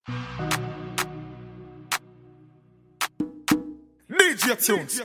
DJ Tunes.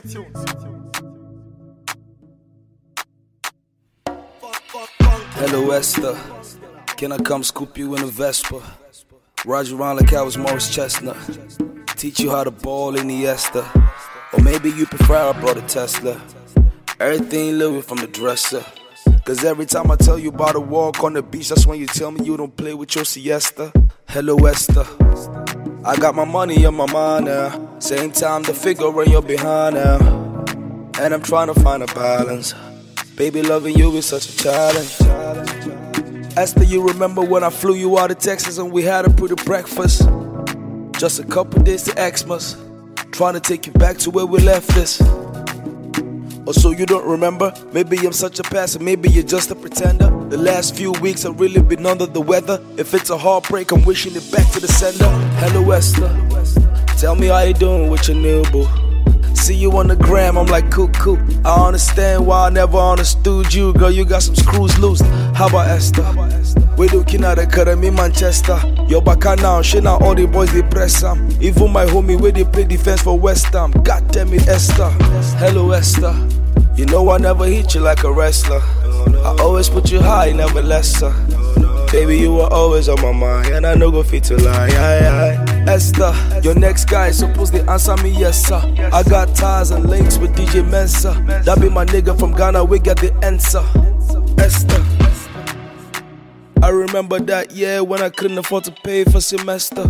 Hello Esther, can I come scoop you in a Vespa? Ride you around like I was Morris Chestnut. Teach you how to ball in the Esther. Or maybe you prefer I brought a Tesla. Everything living from the dresser. Cause every time I tell you about a walk on the beach, that's when you tell me you don't play with your siesta. Hello Esther, I got my money on my mind now. Same time the figure in your behind now. And I'm trying to find a balance. Baby, loving you is such a challenge. Esther, you remember when I flew you out of Texas and we had a pretty breakfast? Just a couple days to Xmas, trying to take you back to where we left this. Or so you don't remember? Maybe I'm such a passer, maybe you're just a pretender. The last few weeks I've really been under the weather. If it's a heartbreak, I'm wishing it back to the sender. Hello Esther, tell me how you doing with your new boo. See you on the gram, I'm like cool. I understand why I never understood you. Girl, you got some screws loose. How about Esther? We looking at the academy Manchester. You're back now, shit now all the boys they press them. Even my homie where they play defense for West Ham. God damn it Esther. Hello Esther, you know I never hit you like a wrestler. I always put you high, never lesser. Baby, you were always on my mind, and I know go fit to lie. Esther, your next guy is supposed to answer me yes sir. I got ties and links with DJ Mensa. That be my nigga from Ghana, we got the answer. Esther, I remember that year when I couldn't afford to pay for semester.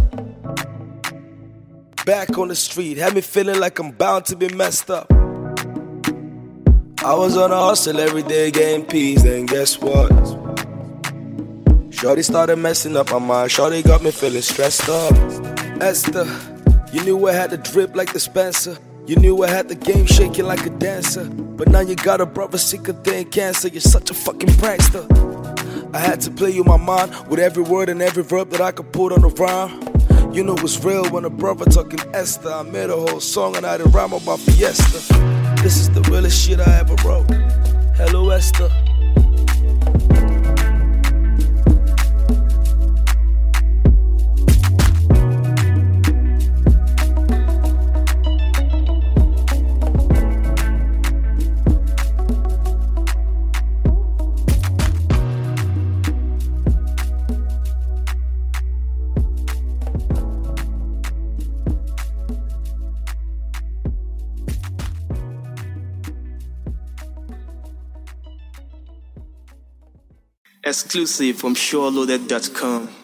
Back on the street, had me feeling like I'm bound to be messed up. I was on a hustle every day getting peas, then guess what? Shorty started messing up my mind, Shorty got me feeling stressed up. Esther, you knew I had the drip like the Spencer. You knew I had the game shaking like a dancer. But now you got a brother sicker than cancer. You're such a fucking prankster. I had to play you my mind with every word and every verb that I could put on the rhyme. You know it's real when a brother talking Esther. I made a whole song and I had a rhyme about Fiesta. This is the realest shit I ever wrote. Hello Esther. Exclusive from SureLoaded.com.